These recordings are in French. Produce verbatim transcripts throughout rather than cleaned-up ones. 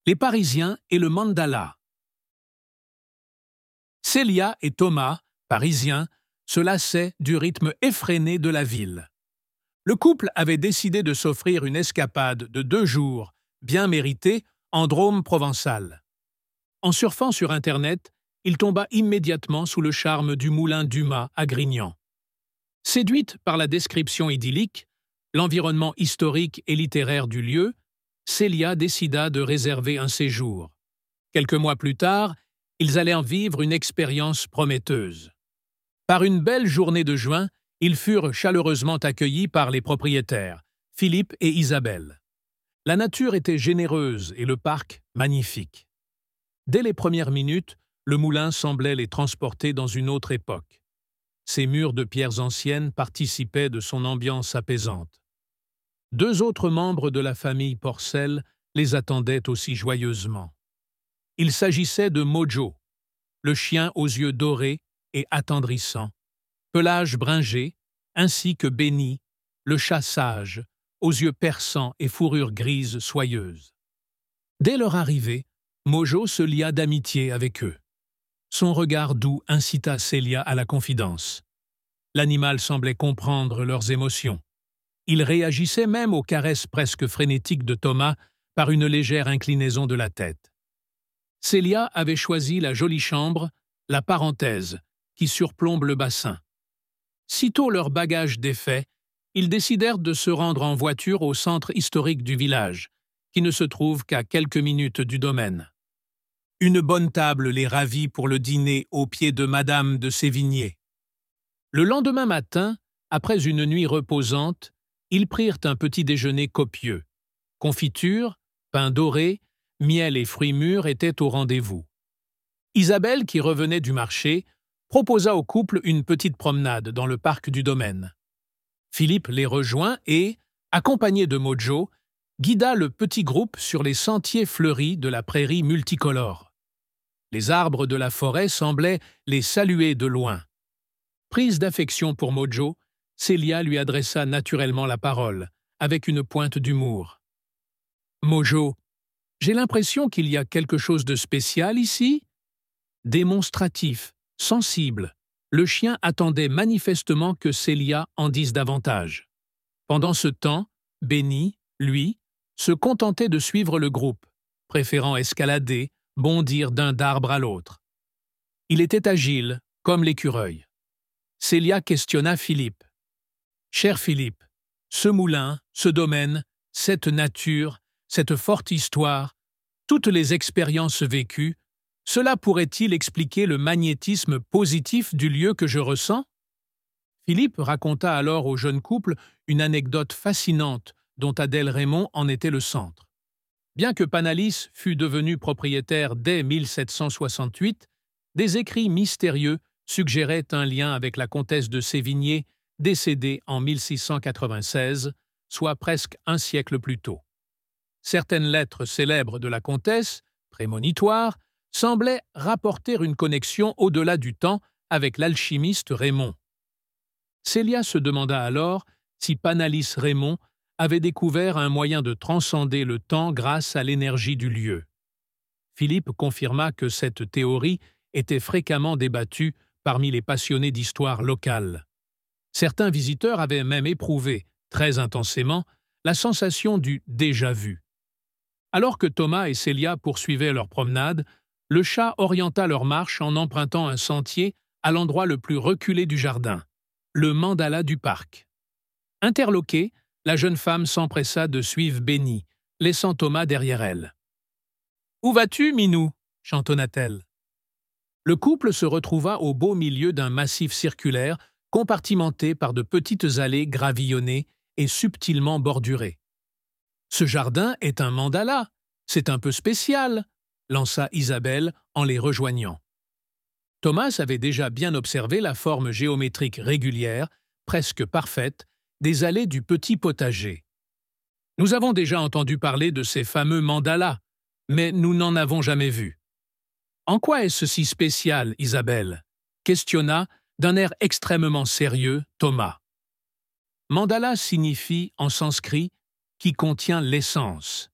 Les Parisiens et le mandala. Célia et Thomas, parisiens, se lassaient du rythme effréné de la ville. Le couple avait décidé de s'offrir une escapade de deux jours, bien méritée, en Drôme provençal. En surfant sur Internet, il tomba immédiatement sous le charme du moulin Dumas à Grignan. Séduite par la description idyllique, l'environnement historique et littéraire du lieu, Célia décida de réserver un séjour. Quelques mois plus tard, ils allaient en vivre une expérience prometteuse. Par une belle journée de juin, ils furent chaleureusement accueillis par les propriétaires, Philippe et Isabelle. La nature était généreuse et le parc magnifique. Dès les premières minutes, le moulin semblait les transporter dans une autre époque. Ses murs de pierres anciennes participaient de son ambiance apaisante. Deux autres membres de la famille Porcel les attendaient aussi joyeusement. Il s'agissait de Mojo, le chien aux yeux dorés et attendrissants, pelage bringé, ainsi que Benny, le chat sage, aux yeux perçants et fourrure grise soyeuse. Dès leur arrivée, Mojo se lia d'amitié avec eux. Son regard doux incita Célia à la confidence. L'animal semblait comprendre leurs émotions. Il réagissait même aux caresses presque frénétiques de Thomas par une légère inclinaison de la tête. Célia avait choisi la jolie chambre, la parenthèse, qui surplombe le bassin. Sitôt leurs bagages défaits, ils décidèrent de se rendre en voiture au centre historique du village, qui ne se trouve qu'à quelques minutes du domaine. Une bonne table les ravit pour le dîner au pied de Madame de Sévigné. Le lendemain matin, après une nuit reposante, ils prirent un petit déjeuner copieux. Confiture, pain doré, miel et fruits mûrs étaient au rendez-vous. Isabelle, qui revenait du marché, proposa au couple une petite promenade dans le parc du domaine. Philippe les rejoint et, accompagné de Mojo, guida le petit groupe sur les sentiers fleuris de la prairie multicolore. Les arbres de la forêt semblaient les saluer de loin. Prise d'affection pour Mojo, Célia lui adressa naturellement la parole, avec une pointe d'humour. « Mojo, j'ai l'impression qu'il y a quelque chose de spécial ici ?» Démonstratif, sensible, le chien attendait manifestement que Célia en dise davantage. Pendant ce temps, Benny, lui, se contentait de suivre le groupe, préférant escalader, bondir d'un arbre à l'autre. Il était agile, comme l'écureuil. Célia questionna Philippe. « Cher Philippe, ce moulin, ce domaine, cette nature, cette forte histoire, toutes les expériences vécues, cela pourrait-il expliquer le magnétisme positif du lieu que je ressens ?» Philippe raconta alors au jeune couple une anecdote fascinante dont Adèle Raymond en était le centre. Bien que Panalis fût devenu propriétaire dès mille sept cent soixante-huit, des écrits mystérieux suggéraient un lien avec la comtesse de Sévigné, décédée en mille six cent quatre-vingt-seize, soit presque un siècle plus tôt. Certaines lettres célèbres de la comtesse, prémonitoires, semblaient rapporter une connexion au-delà du temps avec l'alchimiste Raymond. Célia se demanda alors si Panalis Raymond avait découvert un moyen de transcender le temps grâce à l'énergie du lieu. Philippe confirma que cette théorie était fréquemment débattue parmi les passionnés d'histoire locale. Certains visiteurs avaient même éprouvé, très intensément, la sensation du déjà-vu. Alors que Thomas et Célia poursuivaient leur promenade, le chat orienta leur marche en empruntant un sentier à l'endroit le plus reculé du jardin, le mandala du parc. Interloquée, la jeune femme s'empressa de suivre Benny, laissant Thomas derrière elle. « Où vas-tu, Minou ?» chantonna-t-elle. Le couple se retrouva au beau milieu d'un massif circulaire compartimenté par de petites allées gravillonnées et subtilement bordurées. « Ce jardin est un mandala, c'est un peu spécial », lança Isabelle en les rejoignant. Thomas avait déjà bien observé la forme géométrique régulière, presque parfaite, des allées du petit potager. « Nous avons déjà entendu parler de ces fameux mandalas, mais nous n'en avons jamais vu. »« En quoi est-ce si spécial, Isabelle ?» questionna, d'un air extrêmement sérieux, Thomas. Mandala signifie, en sanskrit, « qui contient l'essence ».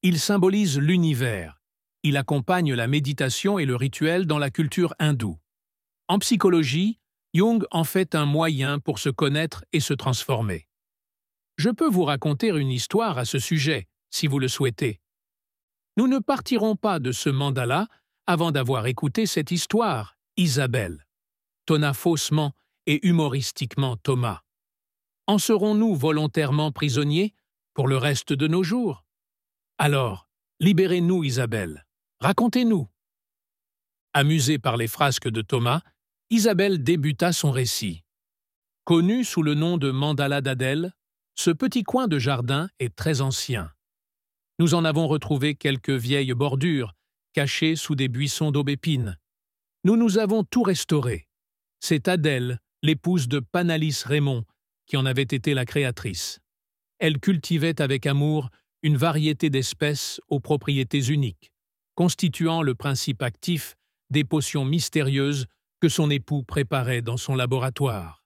Il symbolise l'univers. Il accompagne la méditation et le rituel dans la culture hindoue. En psychologie, Jung en fait un moyen pour se connaître et se transformer. Je peux vous raconter une histoire à ce sujet, si vous le souhaitez. Nous ne partirons pas de ce mandala avant d'avoir écouté cette histoire, Isabelle, tonna faussement et humoristiquement Thomas. En serons-nous volontairement prisonniers pour le reste de nos jours? Alors, libérez-nous, Isabelle. Racontez-nous. Amusée par les frasques de Thomas, Isabelle débuta son récit. Connu sous le nom de mandala d'Adèle, ce petit coin de jardin est très ancien. Nous en avons retrouvé quelques vieilles bordures, cachées sous des buissons d'aubépine. Nous nous avons tout restauré. C'est Adèle, l'épouse de Panalis Raymond, qui en avait été la créatrice. Elle cultivait avec amour une variété d'espèces aux propriétés uniques, constituant le principe actif des potions mystérieuses que son époux préparait dans son laboratoire.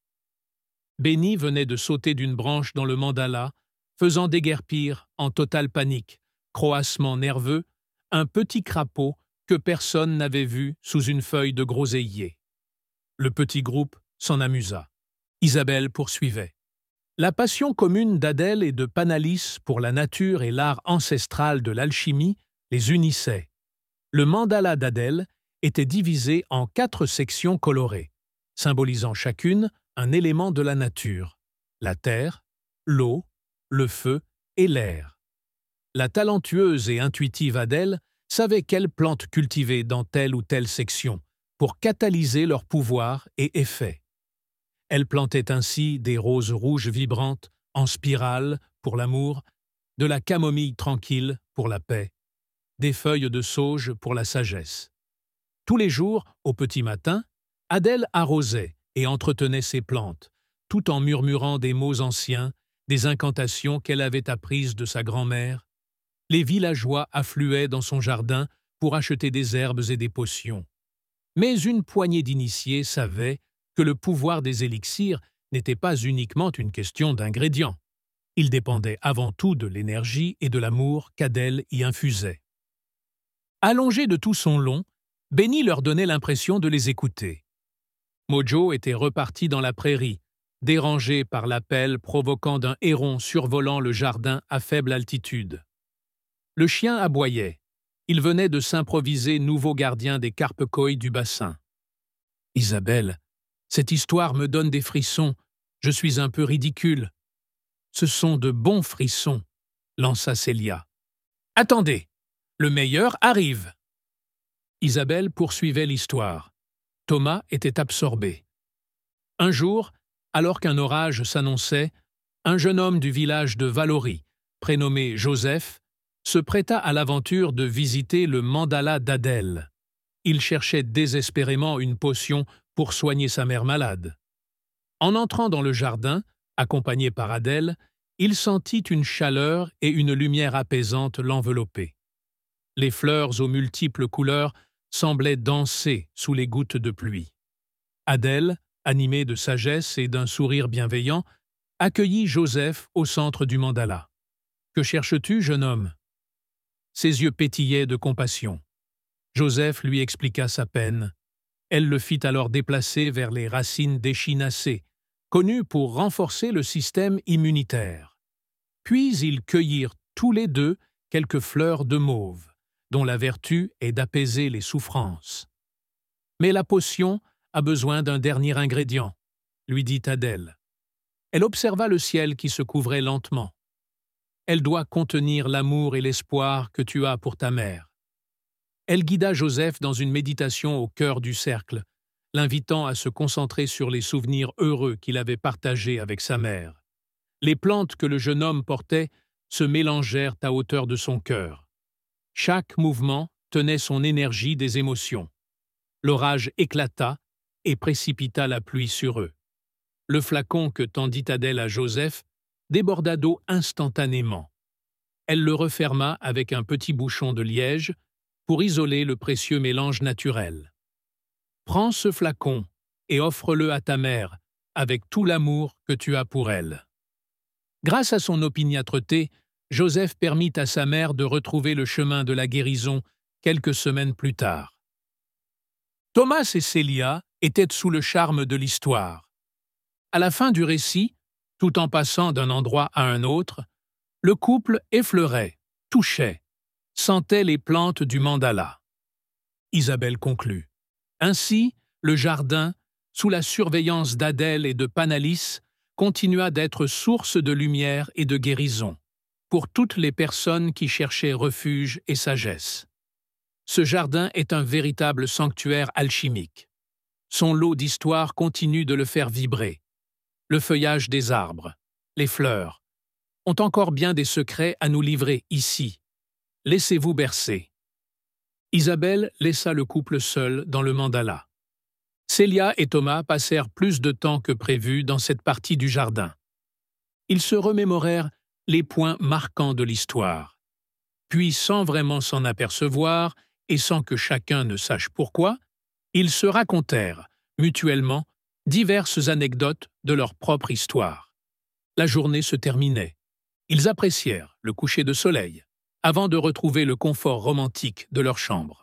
Béni venait de sauter d'une branche dans le mandala, faisant déguerpir, en totale panique, croassement nerveux, un petit crapaud que personne n'avait vu sous une feuille de groseillier. Le petit groupe s'en amusa. Isabelle poursuivait. La passion commune d'Adèle et de Panalis pour la nature et l'art ancestral de l'alchimie les unissait. Le mandala d'Adèle était divisé en quatre sections colorées, symbolisant chacune un élément de la nature, la terre, l'eau, le feu et l'air. La talentueuse et intuitive Adèle savait quelles plantes cultiver dans telle ou telle section pour catalyser leur pouvoir et effet. Elle plantait ainsi des roses rouges vibrantes en spirale pour l'amour, de la camomille tranquille pour la paix, des feuilles de sauge pour la sagesse. Tous les jours, au petit matin, Adèle arrosait et entretenait ses plantes, tout en murmurant des mots anciens, des incantations qu'elle avait apprises de sa grand-mère. Les villageois affluaient dans son jardin pour acheter des herbes et des potions. Mais une poignée d'initiés savaient que le pouvoir des élixirs n'était pas uniquement une question d'ingrédients. Il dépendait avant tout de l'énergie et de l'amour qu'Adèle y infusait. Allongé de tout son long, Béni leur donnait l'impression de les écouter. Mojo était reparti dans la prairie, dérangé par l'appel provoquant d'un héron survolant le jardin à faible altitude. Le chien aboyait. Il venait de s'improviser nouveau gardien des carpe-koi du bassin. « Isabelle, cette histoire me donne des frissons. Je suis un peu ridicule. »« Ce sont de bons frissons, » lança Célia. « Attendez, le meilleur arrive !» Isabelle poursuivait l'histoire. Thomas était absorbé. Un jour, alors qu'un orage s'annonçait, un jeune homme du village de Valory, prénommé Joseph, se prêta à l'aventure de visiter le mandala d'Adèle. Il cherchait désespérément une potion pour soigner sa mère malade. En entrant dans le jardin, accompagné par Adèle, il sentit une chaleur et une lumière apaisante l'envelopper. Les fleurs aux multiples couleurs semblaient danser sous les gouttes de pluie. Adèle, animée de sagesse et d'un sourire bienveillant, accueillit Joseph au centre du mandala. « Que cherches-tu, jeune homme ?» Ses yeux pétillaient de compassion. Joseph lui expliqua sa peine. Elle le fit alors déplacer vers les racines d'échinacée, connues pour renforcer le système immunitaire. Puis ils cueillirent tous les deux quelques fleurs de mauve, dont la vertu est d'apaiser les souffrances. « Mais la potion a besoin d'un dernier ingrédient, » lui dit Adèle. Elle observa le ciel qui se couvrait lentement. « Elle doit contenir l'amour et l'espoir que tu as pour ta mère. » Elle guida Joseph dans une méditation au cœur du cercle, l'invitant à se concentrer sur les souvenirs heureux qu'il avait partagés avec sa mère. Les plantes que le jeune homme portait se mélangèrent à hauteur de son cœur. Chaque mouvement tenait son énergie des émotions. L'orage éclata et précipita la pluie sur eux. Le flacon que tendit Adèle à Joseph déborda d'eau instantanément. Elle le referma avec un petit bouchon de liège pour isoler le précieux mélange naturel. « Prends ce flacon et offre-le à ta mère avec tout l'amour que tu as pour elle. » Grâce à son opiniâtreté, Joseph permit à sa mère de retrouver le chemin de la guérison quelques semaines plus tard. Thomas et Célia étaient sous le charme de l'histoire. À la fin du récit, tout en passant d'un endroit à un autre, le couple effleurait, touchait, sentait les plantes du mandala. Isabelle conclut. Ainsi, le jardin, sous la surveillance d'Adèle et de Panalis, continua d'être source de lumière et de guérison pour toutes les personnes qui cherchaient refuge et sagesse. Ce jardin est un véritable sanctuaire alchimique. Son lot d'histoire continue de le faire vibrer. Le feuillage des arbres, les fleurs, ont encore bien des secrets à nous livrer ici. Laissez-vous bercer. Isabelle laissa le couple seul dans le mandala. Célia et Thomas passèrent plus de temps que prévu dans cette partie du jardin. Ils se remémorèrent les points marquants de l'histoire. Puis, sans vraiment s'en apercevoir, et sans que chacun ne sache pourquoi, ils se racontèrent, mutuellement, diverses anecdotes de leur propre histoire. La journée se terminait. Ils apprécièrent le coucher de soleil, avant de retrouver le confort romantique de leur chambre.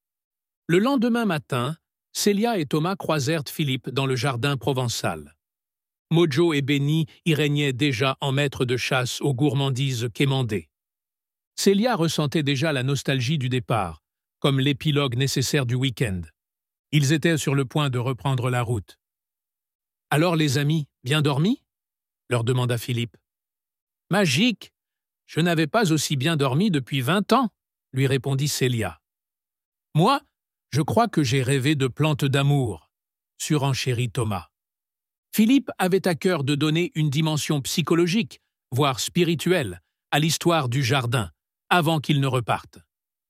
Le lendemain matin, Célia et Thomas croisèrent Philippe dans le jardin provençal. Mojo et Benny y régnaient déjà en maître de chasse aux gourmandises quémandées. Célia ressentait déjà la nostalgie du départ, comme l'épilogue nécessaire du week-end. Ils étaient sur le point de reprendre la route. « Alors les amis, bien dormis ?» leur demanda Philippe. « Magique! Je n'avais pas aussi bien dormi depuis vingt ans, » lui répondit Célia. « Moi, je crois que j'ai rêvé de plantes d'amour, » surenchérit Thomas. Philippe avait à cœur de donner une dimension psychologique, voire spirituelle, à l'histoire du jardin, avant qu'il ne reparte.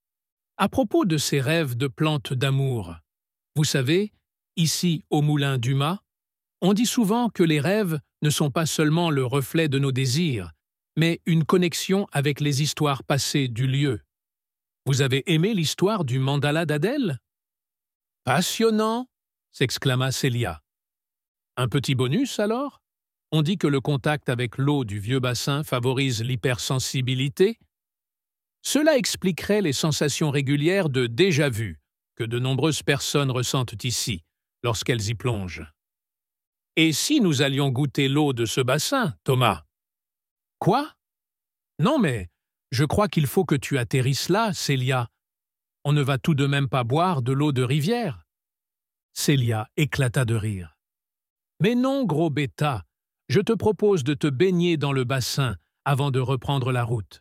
À propos de ces rêves de plantes d'amour, vous savez, ici au Moulin du Mât, on dit souvent que les rêves ne sont pas seulement le reflet de nos désirs, mais une connexion avec les histoires passées du lieu. Vous avez aimé l'histoire du mandala d'Adèle ? Passionnant, s'exclama Célia. Un petit bonus alors ? On dit que le contact avec l'eau du vieux bassin favorise l'hypersensibilité. Cela expliquerait les sensations régulières de déjà-vu que de nombreuses personnes ressentent ici, lorsqu'elles y plongent. Et si nous allions goûter l'eau de ce bassin, Thomas ? Quoi ? Non mais, je crois qu'il faut que tu atterrisses là, Célia. On ne va tout de même pas boire de l'eau de rivière. Célia éclata de rire. Mais non, gros bêta, je te propose de te baigner dans le bassin avant de reprendre la route.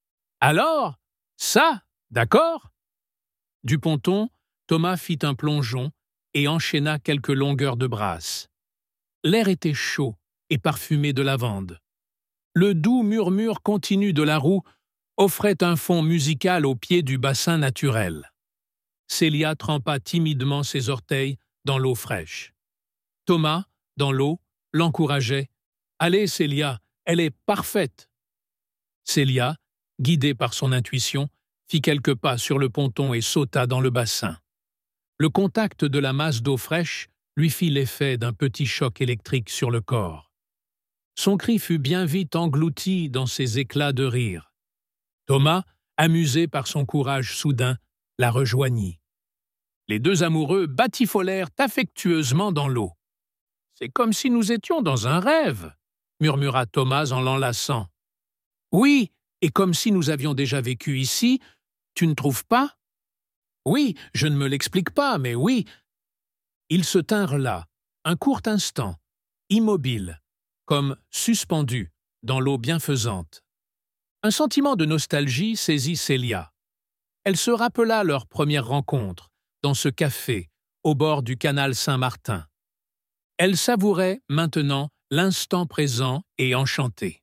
Alors, ça, d'accord ? Du ponton, Thomas fit un plongeon et enchaîna quelques longueurs de brasse. L'air était chaud et parfumé de lavande. Le doux murmure continu de la roue offrait un fond musical au pied du bassin naturel. Célia trempa timidement ses orteils dans l'eau fraîche. Thomas, dans l'eau, l'encourageait. « Allez, Célia, elle est parfaite !» Célia, guidée par son intuition, fit quelques pas sur le ponton et sauta dans le bassin. Le contact de la masse d'eau fraîche lui fit l'effet d'un petit choc électrique sur le corps. Son cri fut bien vite englouti dans ses éclats de rire. Thomas, amusé par son courage soudain, la rejoignit. Les deux amoureux batifolèrent affectueusement dans l'eau. « C'est comme si nous étions dans un rêve !» murmura Thomas en l'enlaçant. « Oui, et comme si nous avions déjà vécu ici, tu ne trouves pas ? » « Oui, je ne me l'explique pas, mais oui. » Ils se tinrent là, un court instant, immobiles, comme suspendus dans l'eau bienfaisante. Un sentiment de nostalgie saisit Célia. Elle se rappela leur première rencontre, dans ce café, au bord du canal Saint-Martin. Elle savourait maintenant l'instant présent et enchantée.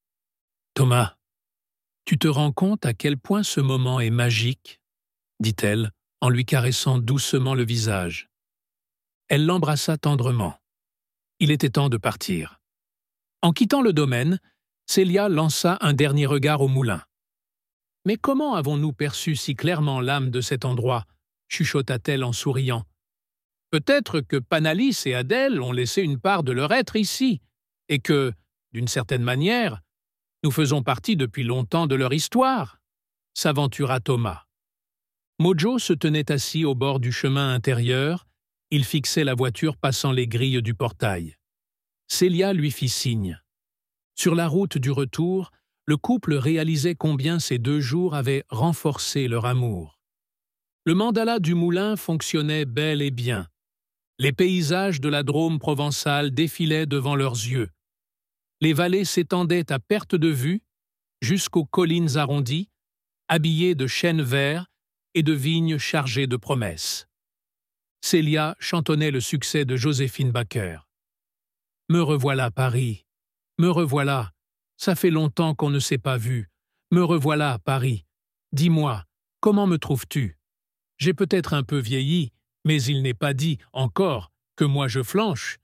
« Thomas, tu te rends compte à quel point ce moment est magique ?» dit-elle, en lui caressant doucement le visage. Elle l'embrassa tendrement. Il était temps de partir. En quittant le domaine, Célia lança un dernier regard au moulin. « Mais comment avons-nous perçu si clairement l'âme de cet endroit ?» chuchota-t-elle en souriant. « Peut-être que Panalis et Adèle ont laissé une part de leur être ici, et que, d'une certaine manière, Nous faisons partie depuis longtemps de leur histoire, s'aventura Thomas. Mojo se tenait assis au bord du chemin intérieur, il fixait la voiture passant les grilles du portail. Célia lui fit signe. Sur la route du retour, le couple réalisait combien ces deux jours avaient renforcé leur amour. Le mandala du moulin fonctionnait bel et bien. Les paysages de la Drôme provençale défilaient devant leurs yeux. Les vallées s'étendaient à perte de vue, jusqu'aux collines arrondies, habillées de chênes verts et de vignes chargées de promesses. Célia chantonnait le succès de Joséphine Baker. « Me revoilà, Paris. Me revoilà. Ça fait longtemps qu'on ne s'est pas vu. Me revoilà, Paris. Dis-moi, comment me trouves-tu? J'ai peut-être un peu vieilli, mais il n'est pas dit, encore, que moi je flanche.